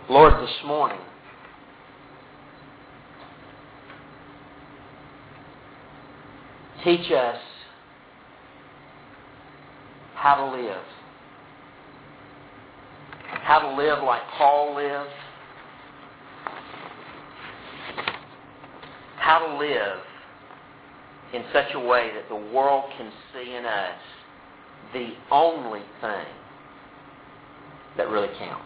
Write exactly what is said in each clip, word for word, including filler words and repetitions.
Lord, this morning, teach us how to live. How to live like Paul lived. How to live in such a way that the world can see in us the only thing that really counts.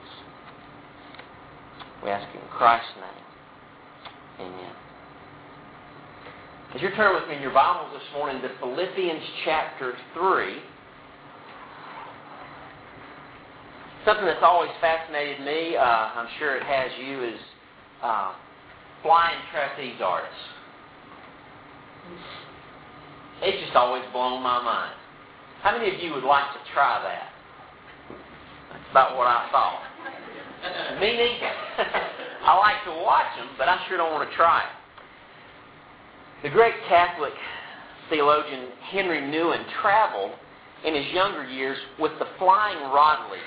We ask you in Christ's name. Amen. As you turn with me in your Bibles this morning to Philippians chapter three, something that's always fascinated me, uh, I'm sure it has you, is uh, flying trapeze artists. It's just always blown my mind. How many of you would like to try that? That's about what I thought. Me neither. I like to watch them, but I sure don't want to try it. The great Catholic theologian Henry Nouwen traveled in his younger years with the Flying Rodleys,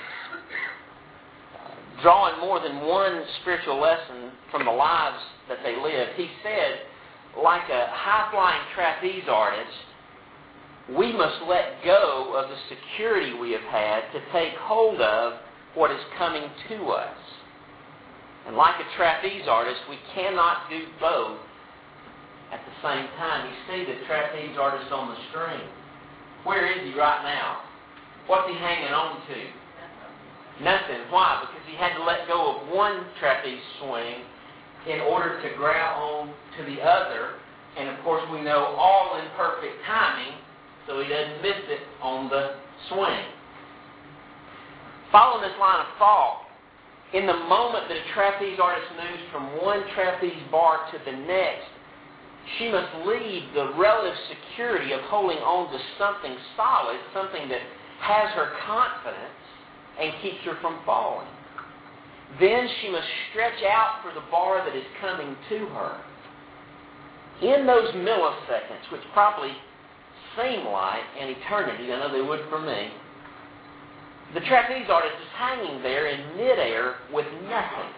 drawing more than one spiritual lesson from the lives that they lived. He said, like a high-flying trapeze artist, we must let go of the security we have had to take hold of what is coming to us. And like a trapeze artist, we cannot do both at the same time. You see the trapeze artist on the screen. Where is he right now? What's he hanging on to? Nothing. Why? Because he had to let go of one trapeze swing in order to grab on to the other. And of course we know all in perfect timing, so he doesn't miss it on the swing. Following this line of thought, in the moment that a trapeze artist moves from one trapeze bar to the next, she must leave the relative security of holding on to something solid, something that has her confidence and keeps her from falling. Then she must stretch out for the bar that is coming to her. In those milliseconds, which probably seem like an eternity, I know they would for me, the trapeze artist is hanging there in midair with nothing.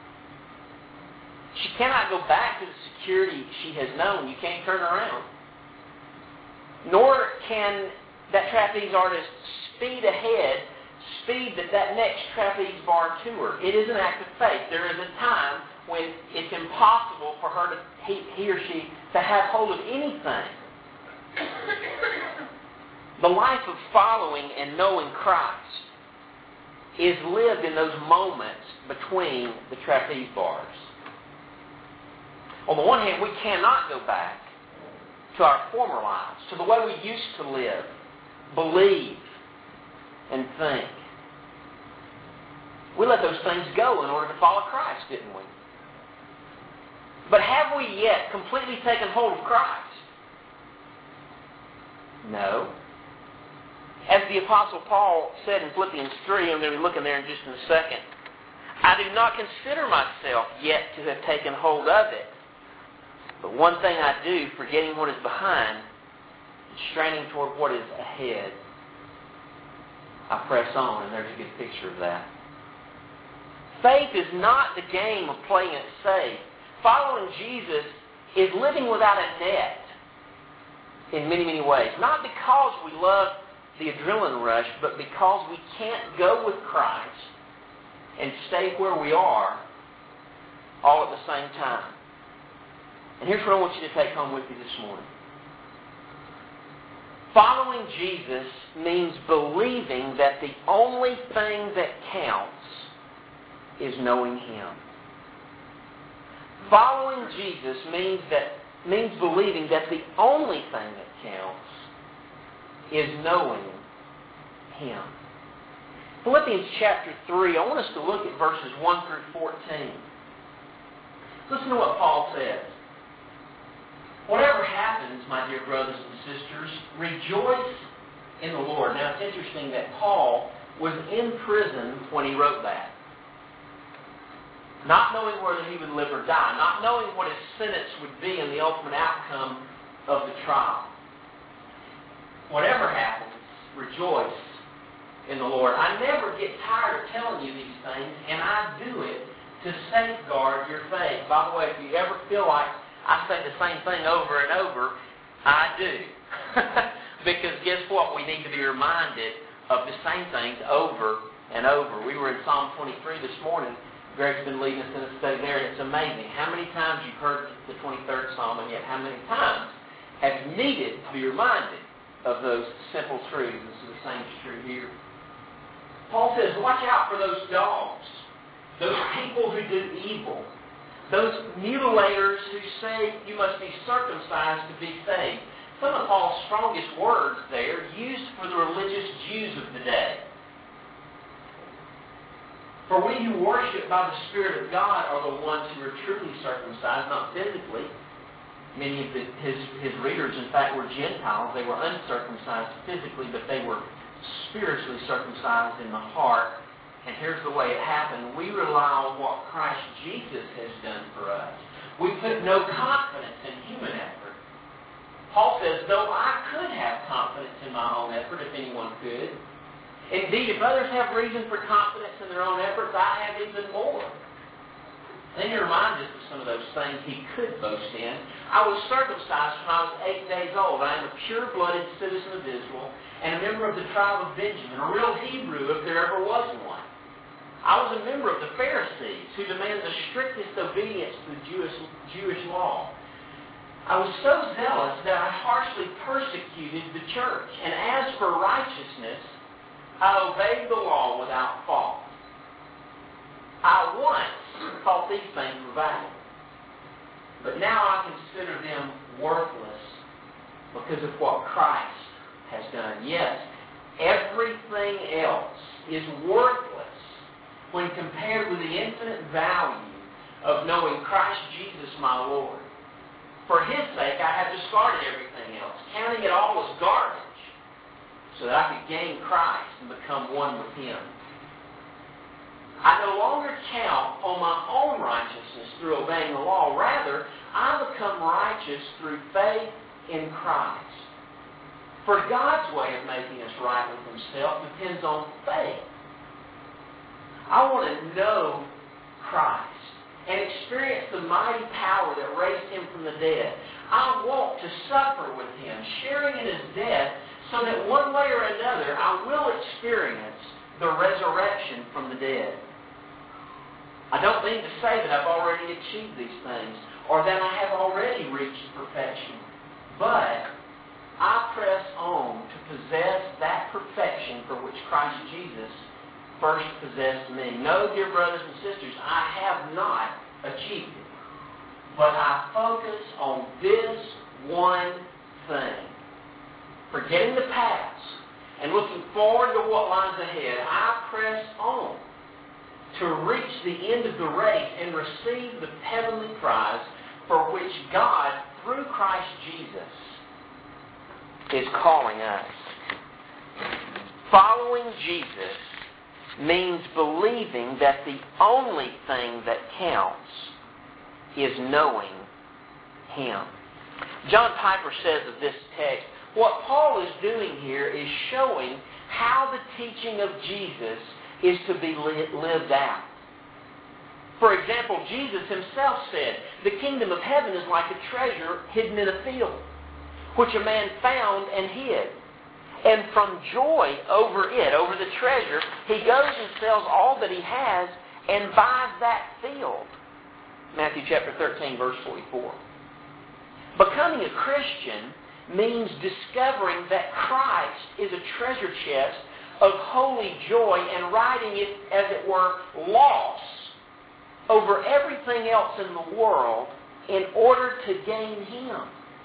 She cannot go back to the security she has known. You can't turn around. Nor can that trapeze artist speed ahead, speed that, that next trapeze bar to her. It is an act of faith. There is a time when it's impossible for her to, he, he or she, to have hold of anything. The life of following and knowing Christ is lived in those moments between the trapeze bars. On the one hand, we cannot go back to our former lives, to the way we used to live, believe, and think. We let those things go in order to follow Christ, didn't we? But have we yet completely taken hold of Christ? No. As the Apostle Paul said in Philippians three, I'm going to be looking there in just in a second, I do not consider myself yet to have taken hold of it. But one thing I do, forgetting what is behind, and straining toward what is ahead, I press on, and there's a good picture of that. Faith is not the game of playing it safe. Following Jesus is living without a net in many, many ways. Not because we love the adrenaline rush, but because we can't go with Christ and stay where we are all at the same time. And here's what I want you to take home with you this morning. Following Jesus means believing that the only thing that counts is knowing Him. Following Jesus means that means believing that the only thing that counts is knowing Him. Philippians chapter three, I want us to look at verses one through fourteen. Listen to what Paul says. Whatever happens, my dear brothers and sisters, rejoice in the Lord. Now, it's interesting that Paul was in prison when he wrote that. Not knowing whether he would live or die. Not knowing what his sentence would be and the ultimate outcome of the trial. Whatever happens, rejoice in the Lord. I never get tired of telling you these things, and I do it to safeguard your faith. By the way, if you ever feel like I say the same thing over and over, I do. Because guess what? We need to be reminded of the same things over and over. We were in Psalm twenty-three this morning. Greg's been leading us in a study there, and it's amazing how many times you've heard the twenty-third Psalm, and yet how many times have you needed to be reminded of those simple truths. And so the same is true here. Paul says, watch out for those dogs, those people who do evil, those mutilators who say you must be circumcised to be saved. Some of Paul's strongest words there used for the religious Jews of the day. For we who worship by the Spirit of God are the ones who are truly circumcised, not physically. Many of the, his, his readers, in fact, were Gentiles. They were uncircumcised physically, but they were spiritually circumcised in the heart. And here's the way it happened. We rely on what Christ Jesus has done for us. We put no confidence in human effort. Paul says, though I could have confidence in my own effort, if anyone could. Indeed, if others have reason for confidence in their own efforts, I have even more. Then he reminds us of some of those things he could boast in. I was circumcised when I was eight days old. I am a pure-blooded citizen of Israel and a member of the tribe of Benjamin, a real Hebrew if there ever was one. I was a member of the Pharisees who demand the strictest obedience to the Jewish, Jewish law. I was so zealous that I harshly persecuted the church. And as for righteousness, I obeyed the law without fault. I once thought these things were valuable, but now I consider them worthless because of what Christ has done. Yes, everything else is worthless when compared with the infinite value of knowing Christ Jesus my Lord. For His sake, I have discarded everything else, counting it all as garbage, so that I could gain Christ and become one with Him. I no longer count on my own righteousness through obeying the law. Rather, I become righteous through faith in Christ. For God's way of making us right with Himself depends on faith. I want to know Christ and experience the mighty power that raised Him from the dead. I want to suffer with Him, sharing in His death, so that one way or another I will experience the resurrection from the dead. I don't mean to say that I've already achieved these things or that I have already reached perfection. But I press on to possess that perfection for which Christ Jesus first possessed me. No, dear brothers and sisters, I have not achieved it. But I focus on this one thing. Forgetting the past and looking forward to what lies ahead, I press on to reach the end of the race and receive the heavenly prize for which God, through Christ Jesus, is calling us. Following Jesus means believing that the only thing that counts is knowing Him. John Piper says of this text, what Paul is doing here is showing how the teaching of Jesus is to be lived out. For example, Jesus Himself said, the kingdom of heaven is like a treasure hidden in a field, which a man found and hid. And from joy over it, over the treasure, he goes and sells all that he has and buys that field. Matthew chapter thirteen, verse forty-four. Becoming a Christian means discovering that Christ is a treasure chest of holy joy and riding it, as it were, loss over everything else in the world in order to gain Him.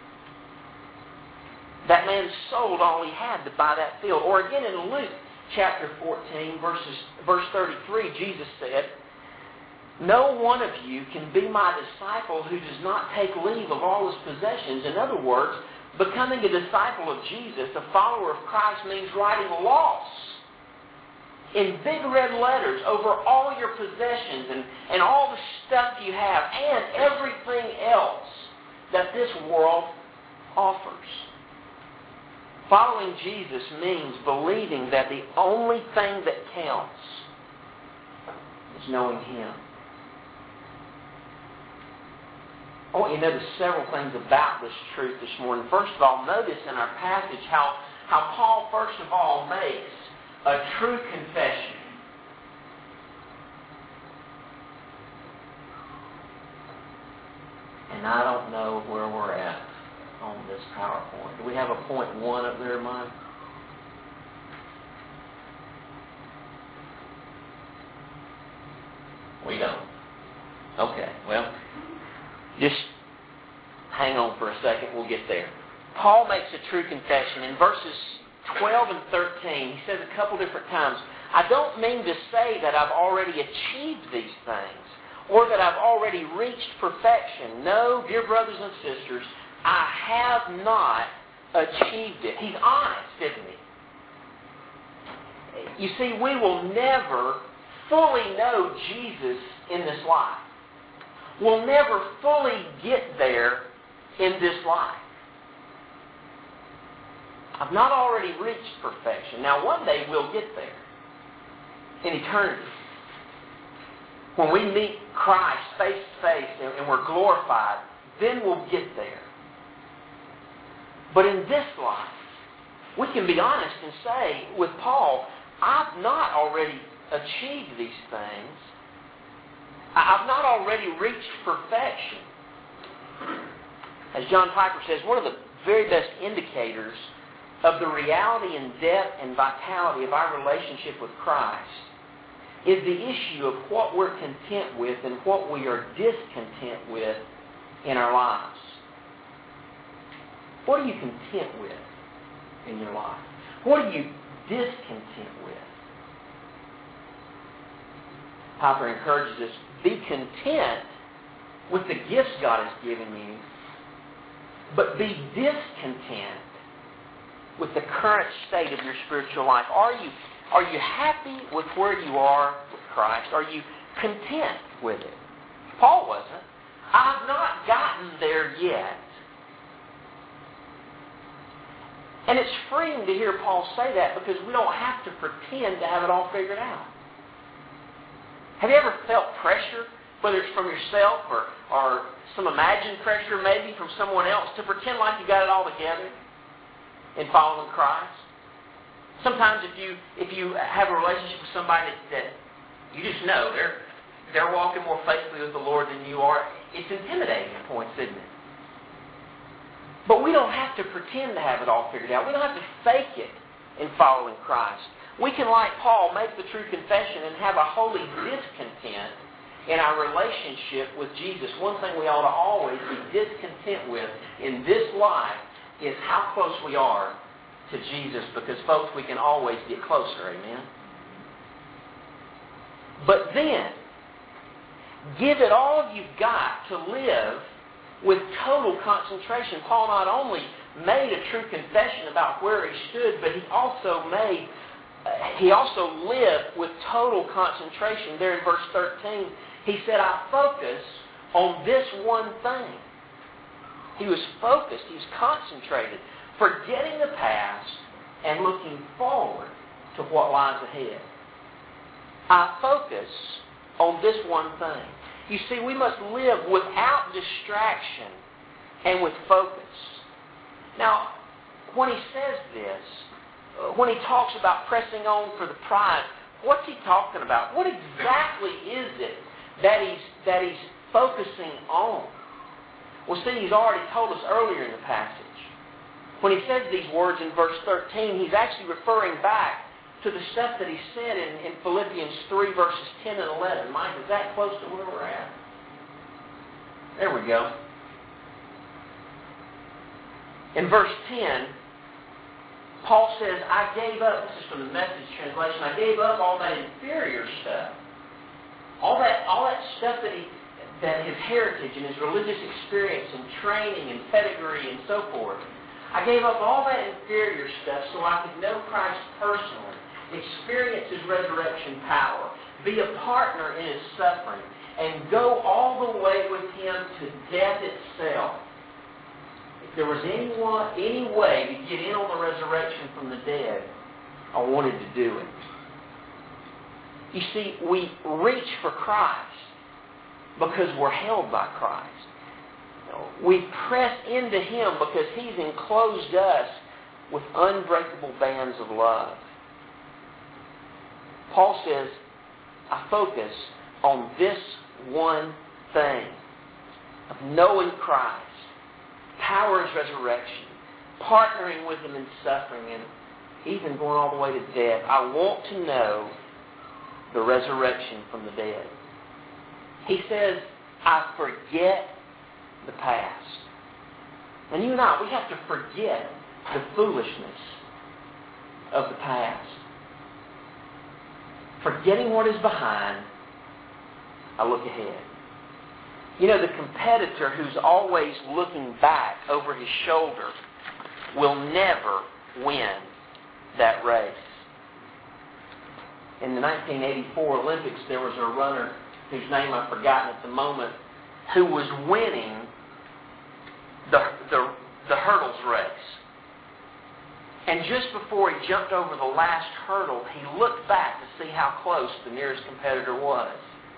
That man sold all he had to buy that field. Or again in Luke chapter fourteen, verses, verse thirty-three, Jesus said, no one of you can be my disciple who does not take leave of all his possessions. In other words, becoming a disciple of Jesus, a follower of Christ, means riding loss in big red letters over all your possessions and, and all the stuff you have and everything else that this world offers. Following Jesus means believing that the only thing that counts is knowing Him. I want you to notice several things about this truth this morning. First of all, notice in our passage how, how Paul, first of all, makes a true confession. And I don't know where we're at on this PowerPoint. Do we have a point one up there, Mike? We don't. Okay, well, just hang on for a second. We'll get there. Paul makes a true confession. In verses twelve and thirteen, he says a couple different times, I don't mean to say that I've already achieved these things or that I've already reached perfection. No, dear brothers and sisters, I have not achieved it. He's honest, isn't he? You see, we will never fully know Jesus in this life. We'll never fully get there in this life. I've not already reached perfection. Now, one day we'll get there in eternity. When we meet Christ face to face and we're glorified, then we'll get there. But in this life, we can be honest and say with Paul, I've not already achieved these things. I've not already reached perfection. As John Piper says, one of the very best indicators of the reality and depth and vitality of our relationship with Christ is the issue of what we're content with and what we are discontent with in our lives. What are you content with in your life? What are you discontent with? Piper encourages us, be content with the gifts God has given you, but be discontent with the current state of your spiritual life. Are you, are you happy with where you are with Christ? Are you content with it? Paul wasn't. I've not gotten there yet. And it's freeing to hear Paul say that because we don't have to pretend to have it all figured out. Have you ever felt pressure, whether it's from yourself or, or some imagined pressure maybe from someone else, to pretend like you got it all together in following Christ? Sometimes if you if you have a relationship with somebody that, that you just know they're they're walking more faithfully with the Lord than you are, it's intimidating at points, isn't it? But we don't have to pretend to have it all figured out. We don't have to fake it in following Christ. We can, like Paul, make the true confession and have a holy discontent in our relationship with Jesus. One thing we ought to always be discontent with in this life is how close we are to Jesus, because, folks, we can always get closer, amen? But then, give it all you've got to live with total concentration. Paul not only made a true confession about where he stood, but he also made, uh, he also lived with total concentration. There in verse thirteen, he said, I focus on this one thing. He was focused, he was concentrated, forgetting the past and looking forward to what lies ahead. I focus on this one thing. You see, we must live without distraction and with focus. Now, when he says this, when he talks about pressing on for the prize, what's he talking about? What exactly is it that he's, that he's focusing on? Well, see, he's already told us earlier in the passage. When he says these words in verse thirteen, he's actually referring back to the stuff that he said in, in Philippians three, verses ten and eleven. Mike, is that close to where we're at? There we go. In verse ten, Paul says, I gave up, this is from the Message translation, I gave up all that inferior stuff. All that, all that stuff that he, that his heritage and his religious experience and training and pedigree and so forth. I gave up all that inferior stuff so I could know Christ personally, experience His resurrection power, be a partner in His suffering, and go all the way with Him to death itself. there was anyone, any way to get in on the resurrection from the dead, I wanted to do it. You see, we reach for Christ because we're held by Christ. We press into Him because He's enclosed us with unbreakable bands of love. Paul says, I focus on this one thing of knowing Christ, power of His resurrection, partnering with Him in suffering, and even going all the way to death. I want to know the resurrection from the dead. He says, I forget the past. And you and I, we have to forget the foolishness of the past. Forgetting what is behind, I look ahead. You know, the competitor who's always looking back over his shoulder will never win that race. In the nineteen eighty-four Olympics, there was a runner whose name I've forgotten at the moment, who was winning the, the, the hurdles race. And just before he jumped over the last hurdle, he looked back to see how close the nearest competitor was.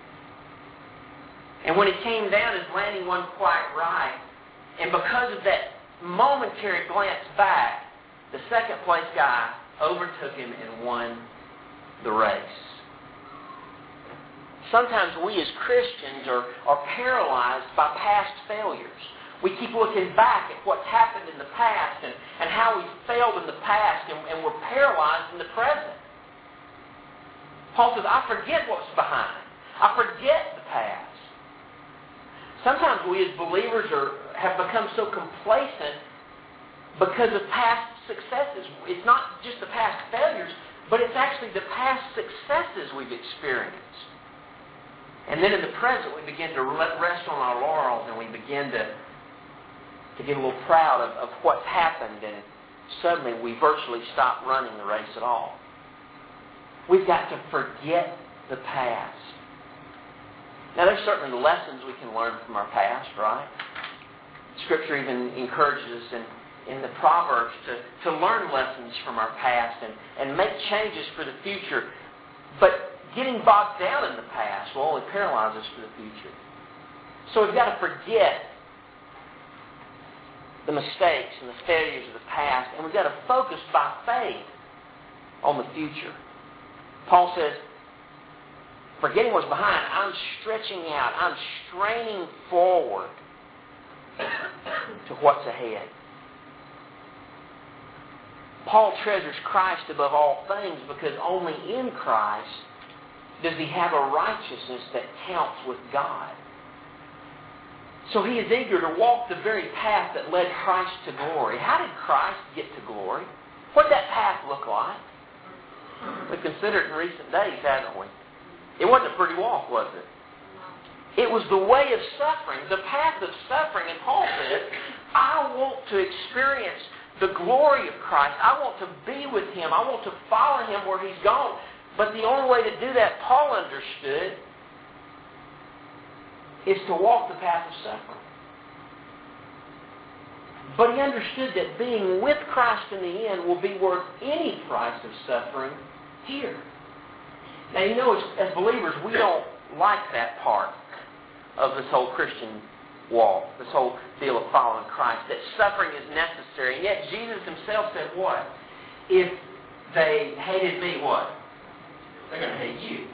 And when he came down, his landing wasn't quite right. And because of that momentary glance back, the second place guy overtook him and won the race. Sometimes we as Christians are, are paralyzed by past failures. We keep looking back at what's happened in the past and, and how we failed in the past, and, and we're paralyzed in the present. Paul says, I forget what's behind. I forget the past. Sometimes we as believers are, have become so complacent because of past successes. It's not just the past failures, but it's actually the past successes we've experienced. And then in the present, we begin to rest on our laurels, and we begin to, to get a little proud of, of what's happened, and suddenly we virtually stop running the race at all. We've got to forget the past. Now, there's certainly lessons we can learn from our past, right? Scripture even encourages us in, in the Proverbs to, to learn lessons from our past and, and make changes for the future. But getting bogged down in the past will only paralyze us for the future. So we've got to forget the mistakes and the failures of the past, and we've got to focus by faith on the future. Paul says, forgetting what's behind, I'm stretching out, I'm straining forward to what's ahead. Paul treasures Christ above all things because only in Christ does he have a righteousness that counts with God. So he is eager to walk the very path that led Christ to glory. How did Christ get to glory? What did that path look like? We've considered it in recent days, haven't we? It wasn't a pretty walk, was it? It was the way of suffering, the path of suffering. And Paul said, I want to experience the glory of Christ. I want to be with Him. I want to follow Him where He's gone. But the only way to do that, Paul understood, is to walk the path of suffering. But he understood that being with Christ in the end will be worth any price of suffering here. Now, you know, as, as believers, we don't like that part of this whole Christian walk, this whole deal of following Christ, that suffering is necessary. And yet Jesus Himself said what? If they hated me, what? They're going to hate you.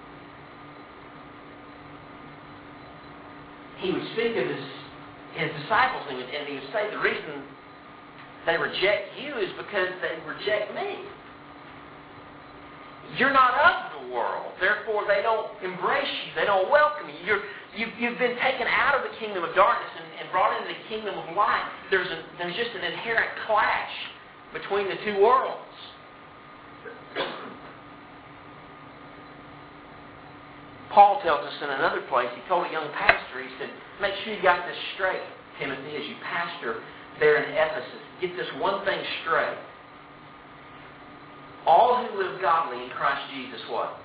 He would speak of his, his disciples, and he, would, and he would say the reason they reject you is because they reject me. You're not of the world. Therefore, they don't embrace you. They don't welcome you. You're, you've, you've been taken out of the kingdom of darkness and, and brought into the kingdom of light. There's, a, there's just an inherent clash between the two worlds. Paul tells us in another place, he told a young pastor, he said, make sure you got this straight, Timothy, as you pastor there in Ephesus. Get this one thing straight. All who live godly in Christ Jesus, what?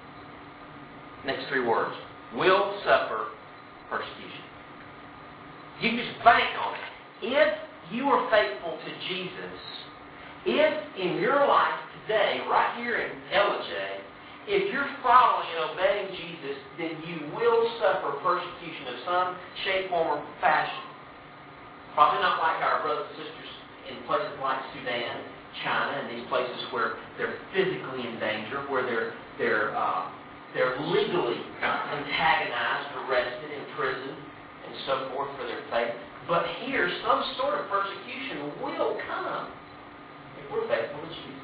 Next three words. Will suffer persecution. You can just bank on it. If you are faithful to Jesus, if in your life today, right here in L J, if you're following and obeying Jesus, then you will suffer persecution of some shape, form, or fashion. Probably not like our brothers and sisters in places like Sudan, China, and these places where they're physically in danger, where they're they're uh, they're legally antagonized, arrested, imprisoned, and so forth for their faith. But here, some sort of persecution will come if we're faithful to Jesus.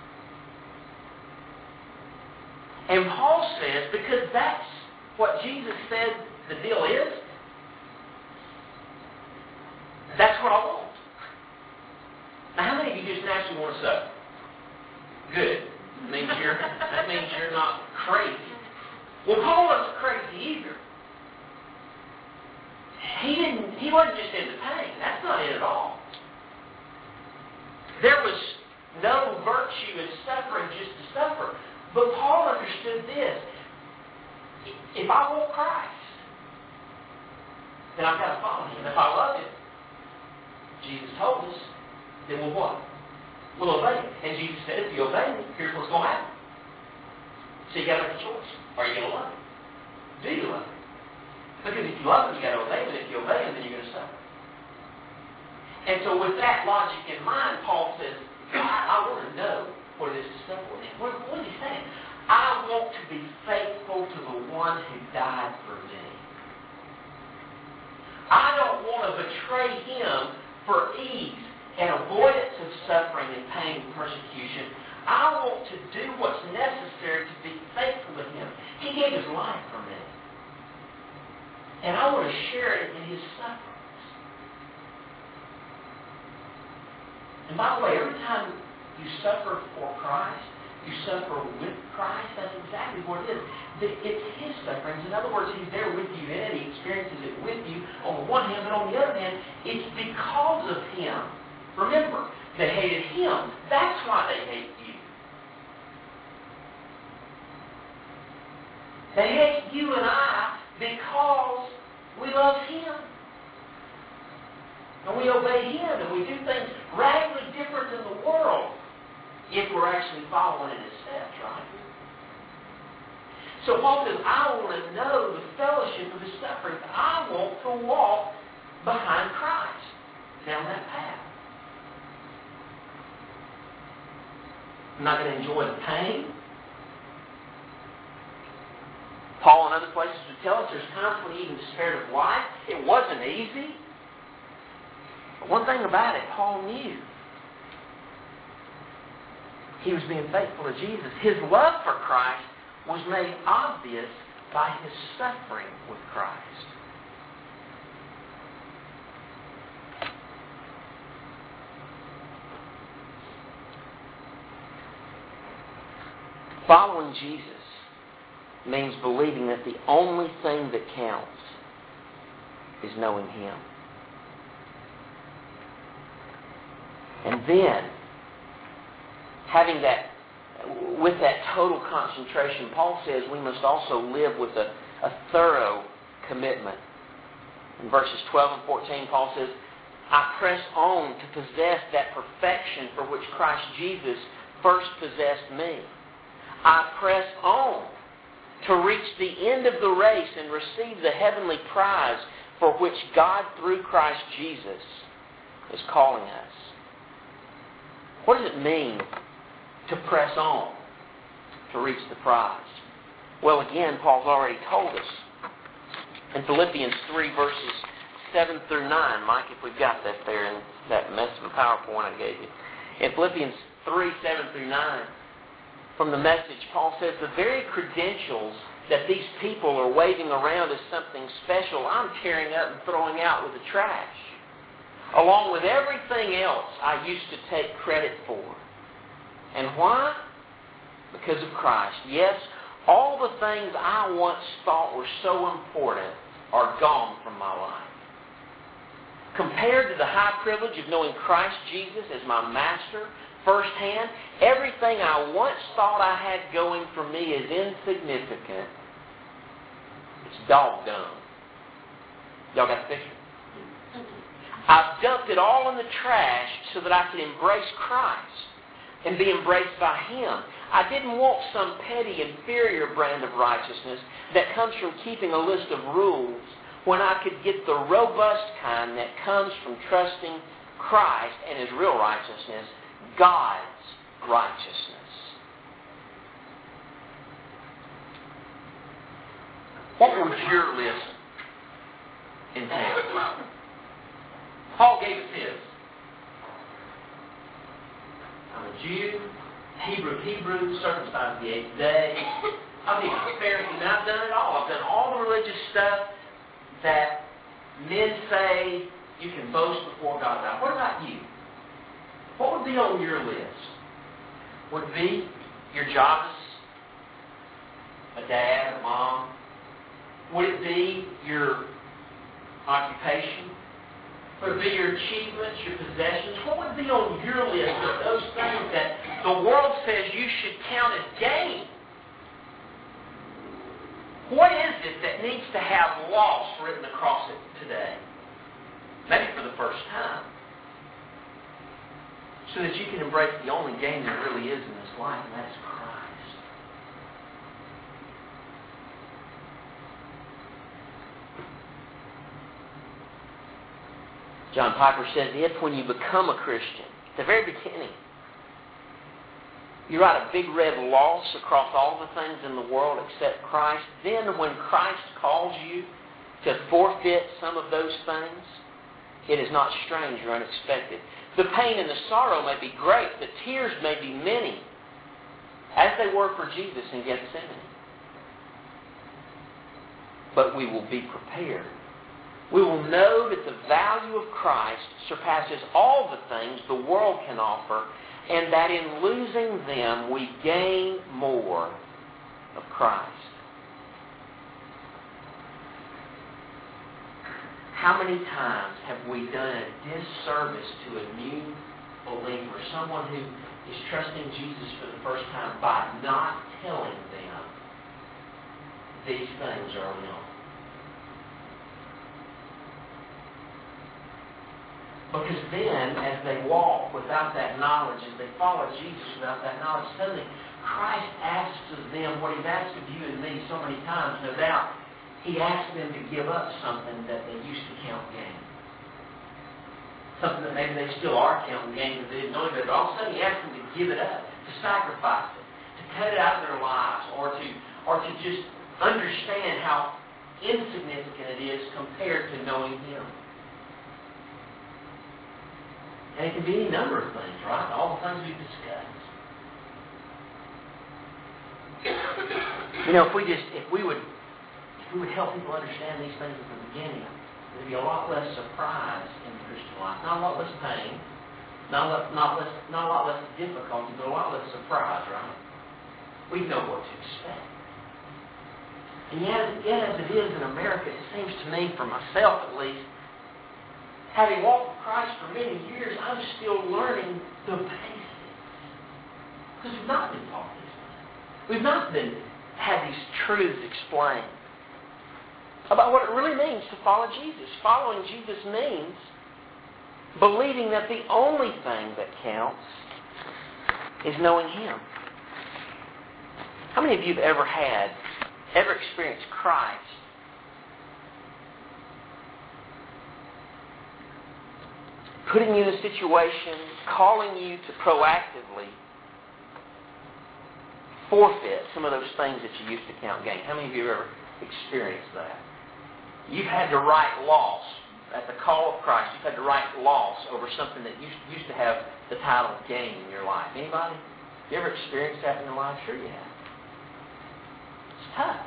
And Paul says, because that's what Jesus said the deal is, that's what I want. Now, how many of you just naturally want to suffer? Good. That means you're, that means you're not crazy. Well, Paul wasn't crazy either. He didn't. He wasn't just into pain. That's not it at all. There was no virtue in suffering just to suffer. But Paul understood this. If I want Christ, then I've got to follow Him. If I love Him, Jesus told us, then we'll what? We'll obey Him. And Jesus said, if you obey me, here's what's going to happen. So you got to make a choice. Are you going to love Him? Do you love Him? Because if you love Him, you got to obey Him. And if you obey Him, then you're going to suffer. And so with that logic in mind, Paul says, God, I want to know what it is to suffer with Him. What, what is He saying? I want to be faithful to the one who died for me. I don't want to betray Him for ease and avoidance of suffering and pain and persecution. I want to do what's necessary to be faithful to Him. He gave His life for me. And I want to share it in His sufferings. And by the way, every time you suffer for Christ, you suffer with Christ, that's exactly what it is. It's His sufferings. In other words, He's there with you in it. He experiences it with you on the one hand, but on the other hand, it's because of Him. Remember, they hated Him. That's why they hate you. They hate you and I because we love Him. And we obey Him, and we do things radically different than the world if we're actually following in His steps, right? So Paul says, I want to know the fellowship of His sufferings. I want to walk behind Christ down that path. I'm not going to enjoy the pain. Paul and other places would tell us there's times when he even despaired of life. It wasn't easy. But one thing about it, Paul knew. He was being faithful to Jesus. His love for Christ was made obvious by his suffering with Christ. Following Jesus means believing that the only thing that counts is knowing Him. And then, having that, with that total concentration, Paul says we must also live with a, a thorough commitment. In verses twelve and fourteen, Paul says, I press on to possess that perfection for which Christ Jesus first possessed me. I press on to reach the end of the race and receive the heavenly prize for which God, through Christ Jesus, is calling us. What does it mean to press on to reach the prize? Well, again, Paul's already told us. In Philippians three, verses seven through nine, Mike, if we've got that there in that mess of a PowerPoint I gave you. In Philippians three, seven through nine, from the Message, Paul says, the very credentials that these people are waving around as something special, I'm tearing up and throwing out with the trash. Along with everything else I used to take credit for. And why? Because of Christ. Yes, all the things I once thought were so important are gone from my life. Compared to the high privilege of knowing Christ Jesus as my Master firsthand, everything I once thought I had going for me is insignificant. It's doggone. Y'all got the picture? I've dumped it all in the trash so that I could embrace Christ and be embraced by Him. I didn't want some petty, inferior brand of righteousness that comes from keeping a list of rules when I could get the robust kind that comes from trusting Christ and His real righteousness, God's righteousness. What would your list entail? Paul gave us his. I'm a Jew, Hebrew of Hebrews, circumcised the eighth day. I'm even a Pharisee, and I've done it all. I've done all the religious stuff that men say you can boast before God's eye. What about you? What would be on your list? Would it be your job as a dad, a mom? Would it be your occupation? Would it be your achievements, your possessions? What would be on your list of those things that the world says you should count as gain? What is it that needs to have loss written across it today? Maybe for the first time. So that you can embrace the only gain there really is in this life, and that's Christ. John Piper says, if when you become a Christian, at the very beginning, you write a big red loss across all the things in the world except Christ, then when Christ calls you to forfeit some of those things, it is not strange or unexpected. The pain and the sorrow may be great, the tears may be many, as they were for Jesus in Gethsemane. But we will be prepared. We will know that the value of Christ surpasses all the things the world can offer, and that in losing them we gain more of Christ. How many times have we done a disservice to a new believer, someone who is trusting Jesus for the first time, by not telling them these things early on? Because then, as they walk without that knowledge, as they follow Jesus without that knowledge, suddenly Christ asks of them what He's asked of you and me so many times, no doubt. He asks them to give up something that they used to count gain. Something that maybe they still are counting gain because they didn't know it, but all of a sudden He asks them to give it up, to sacrifice it, to cut it out of their lives, or to, or to just understand how insignificant it is compared to knowing Him. And it can be any number of things, right? All the things we've discussed. You know, if we just, if we would, if we would help people understand these things at the beginning, there'd be a lot less surprise in the Christian life. Not a lot less pain, not a lot, not less, not a lot less difficulty, but a lot less surprise, right? We know what to expect. And yet, yet as it is in America, it seems to me, for myself at least, having walked with Christ for many years, I'm still learning the basics. Because we've not been taught these things. We've not been had these truths explained about what it really means to follow Jesus. Following Jesus means believing that the only thing that counts is knowing Him. How many of you have ever had, ever experienced Christ putting you in a situation, calling you to proactively forfeit some of those things that you used to count gain? How many of you have ever experienced that? You've had to write loss. At the call of Christ, you've had to write loss over something that used, used to have the title of gain in your life. Anybody? You ever experienced that in your life? Sure you have. It's tough.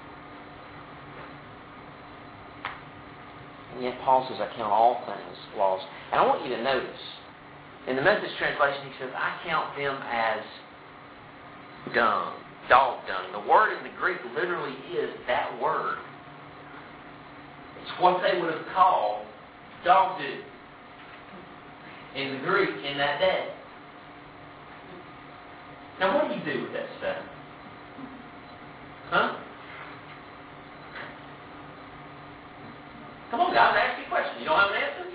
And yet Paul says, I count all things loss. And I want you to notice, in the Message translation, he says, I count them as dung, dog dung. The word in the Greek literally is that word. It's what they would have called dog doo in the Greek in that day. Now, what do you do with that stuff? Huh? Come on, guys, ask me a question. You don't have an answer?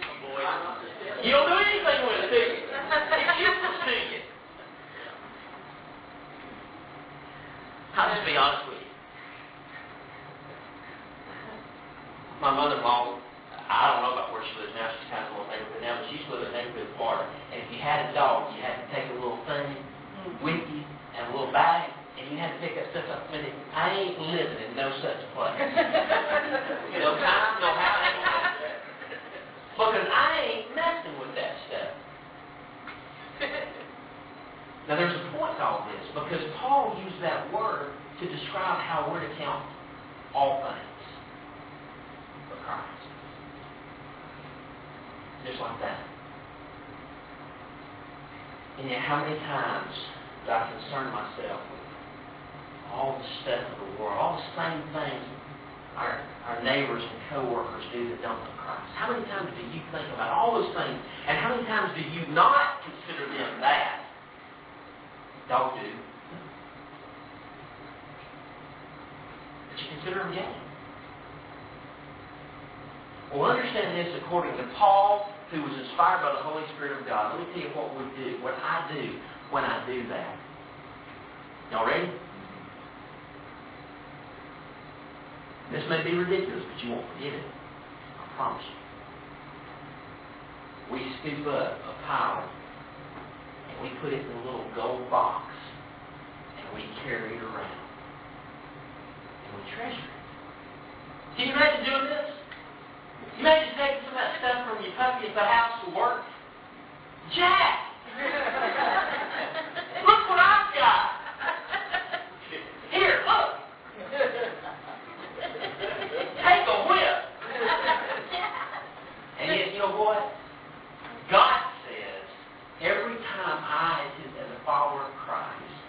my mother-in-law, I don't know about where she lives now. She's kind of a little neighborhood now, but she used to live in a neighborhood in Florida. And if you had a dog, you had to take a little thing with you and a little bag, and you had to pick that stuff up. I mean, I ain't living in no such place. No time, no how, I ain't living. Because I ain't messing with that stuff. Now, there's a point to all this, because Paul used that word to describe how we're to count all things for Christ. Just like that. And yet, how many times do I concern myself with all the stuff of the world, all the same things our, our neighbors and co-workers do that don't know Christ? How many times do you think about all those things, and how many times do you not consider them that? Y'all do. But you consider them gain. Well, understand this according to Paul, who was inspired by the Holy Spirit of God. Let me tell you what we do, what I do when I do that. Y'all ready? This may be ridiculous, but you won't forget it. I promise you. We scoop up a pile, and we put it in a little gold box, and we carry it around, and we treasure it. Can you imagine doing this? You imagine taking some of that stuff from your puppy at the house to work? Jack! Look what I've got! Here, look! Take a whip! And yet, you know what? God says, every time I, as a follower of Christ,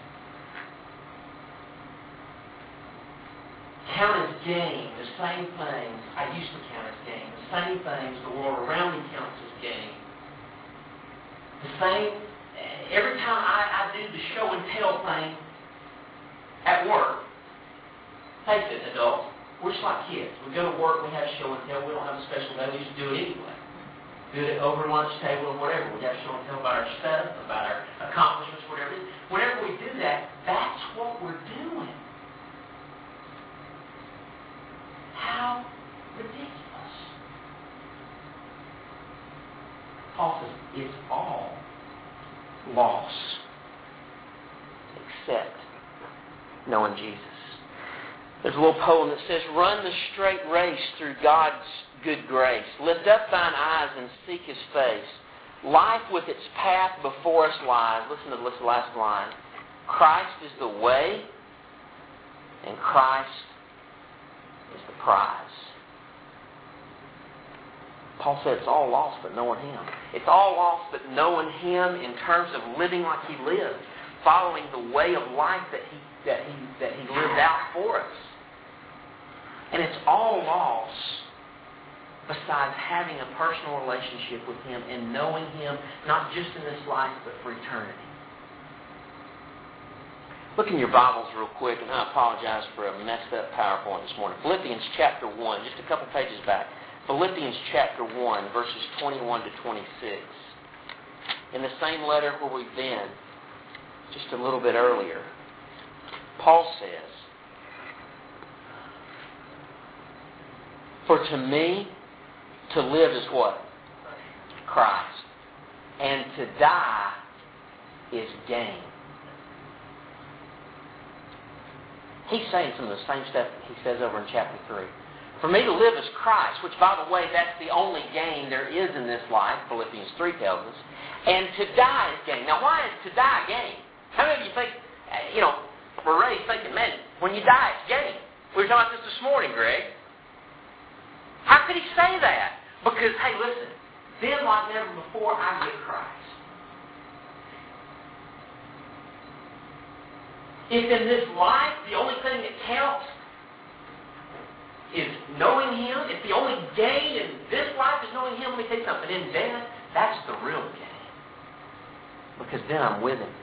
count as gain the same things I used to count as gain, the same things the world around me counts as gain. The same, every time I, I do the show and tell thing at work, face it, adults, we're just like kids. We go to work, we have show and tell, we don't have a special day, we just do it anyway. Do it over lunch table or whatever. We have show and tell about our stuff, about our accomplishments, whatever it is. Whenever we do that, that's what we're doing. How ridiculous. Paul says it's all loss except knowing Jesus. There's a little poem that says, run the straight race through God's good grace. Lift up thine eyes and seek His face. Life with its path before us lies. Listen to this last line. Christ is the way, and Christ is the prize. Paul said it's all lost but knowing Him. It's all lost but knowing Him in terms of living like He lived, following the way of life that He that He that He lived out for us. And it's all lost besides having a personal relationship with Him and knowing Him not just in this life but for eternity. Look in your Bibles real quick, and I apologize for a messed up PowerPoint this morning. Philippians chapter one, just a couple pages back. Philippians chapter one, verses twenty-one to twenty-six. In the same letter where we've been just a little bit earlier, Paul says, for to me, to live is what? Christ. And to die is gain. He's saying some of the same stuff he says over in chapter three. For me to live is Christ, which, by the way, that's the only gain there is in this life, Philippians three tells us. And to die is gain. Now, why is to die gain? How many of you think, you know, we're raised thinking, man, when you die, it's gain. We were talking about this this morning, Greg. How could he say that? Because, hey, listen, then like never before, I get Christ. If in this life the only thing that counts is knowing Him, if the only gain in this life is knowing Him, let me tell you something, in death, that's the real gain. Because then I'm with Him.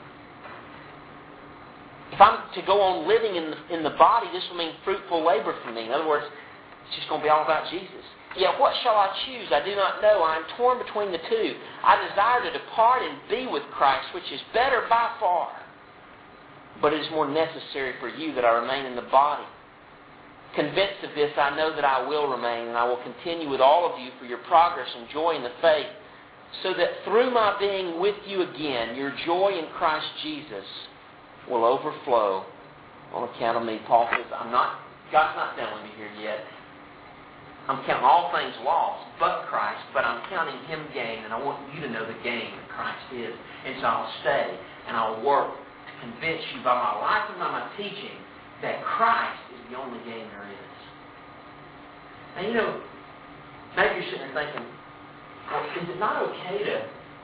If I'm to go on living in the, in the body, this will mean fruitful labor for me. In other words, it's just going to be all about Jesus. Yet what shall I choose? I do not know. I am torn between the two. I desire to depart and be with Christ, which is better by far. But it is more necessary for you that I remain in the body. Convinced of this, I know that I will remain, and I will continue with all of you for your progress and joy in the faith, so that through my being with you again, your joy in Christ Jesus will overflow on account of me. Paul says, I'm not, God's not done with me here yet. I'm counting all things lost but Christ, but I'm counting Him gain, and I want you to know the gain that Christ is. And so I'll stay, and I'll work to convince you by my life and by my teaching that Christ is the only gain there is. And you know, maybe you're sitting there thinking, well, is it not okay to,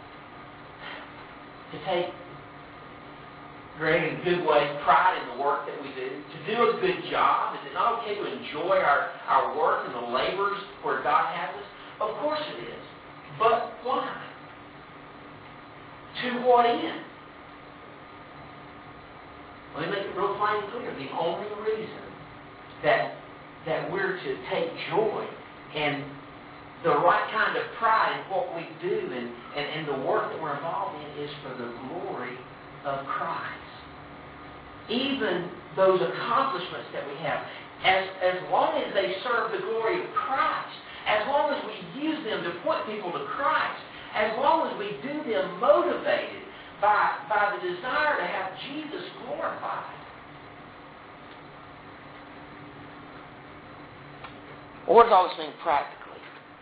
to take great and good way pride in the work that we do, to do a good job? Is it not okay to enjoy our, our work and the labors where God has us? Of course it is. But why? To what end? Let me make it real plain and clear. The only reason that that we're to take joy and the right kind of pride in what we do and, and, and the work that we're involved in is for the glory of Christ. Even those accomplishments that we have, as, as long as they serve the glory of Christ, as long as we use them to point people to Christ, as long as we do them motivated by, by the desire to have Jesus glorified. Well, what does all this mean practically?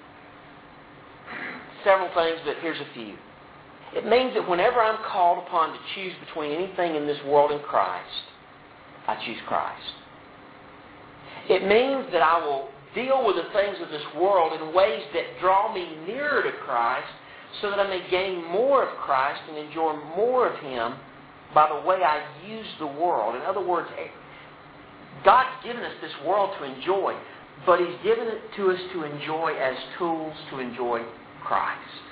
Several things, but here's a few. It means that whenever I'm called upon to choose between anything in this world and Christ, I choose Christ. It means that I will deal with the things of this world in ways that draw me nearer to Christ so that I may gain more of Christ and enjoy more of Him by the way I use the world. In other words, God's given us this world to enjoy, but He's given it to us to enjoy as tools to enjoy Christ.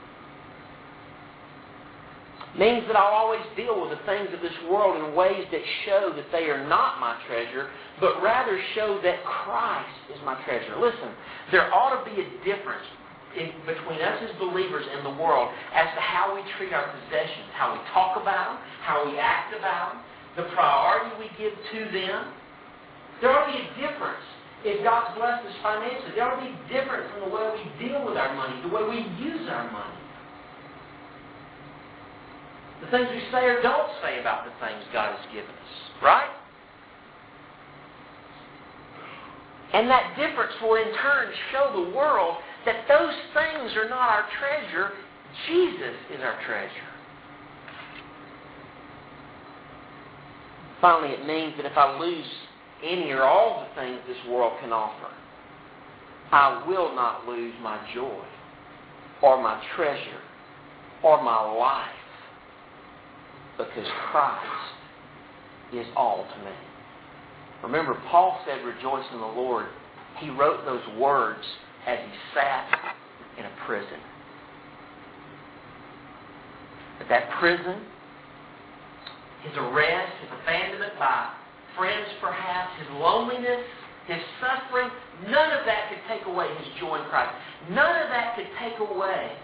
Means that I'll always deal with the things of this world in ways that show that they are not my treasure, but rather show that Christ is my treasure. Listen, there ought to be a difference in, between us as believers and the world as to how we treat our possessions, how we talk about them, how we act about them, the priority we give to them. There ought to be a difference. If God's blessed us financially, there ought to be a difference in the way we deal with our money, the way we use our money. The things we say or don't say about the things God has given us. Right? And that difference will in turn show the world that those things are not our treasure. Jesus is our treasure. Finally, it means that if I lose any or all the things this world can offer, I will not lose my joy or my treasure or my life, because Christ is all to me. Remember, Paul said, rejoice in the Lord. He wrote those words as he sat in a prison. But that prison, his arrest, his abandonment by friends perhaps, his loneliness, his suffering, none of that could take away his joy in Christ. None of that could take away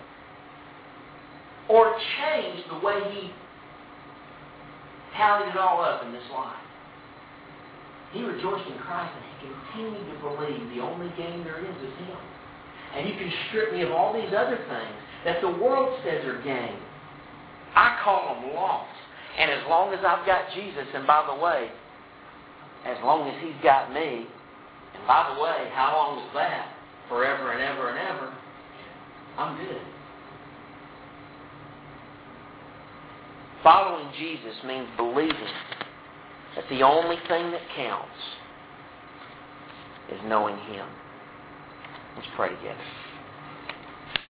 or change the way he tallied it all up in this life. He rejoiced in Christ and he continued to believe the only gain there is is Him. And you can strip me of all these other things that the world says are gain. I call them loss. And as long as I've got Jesus, and by the way, as long as He's got me, and by the way, how long is that? Forever and ever and ever. I'm good. Following Jesus means believing that the only thing that counts is knowing Him. Let's pray together.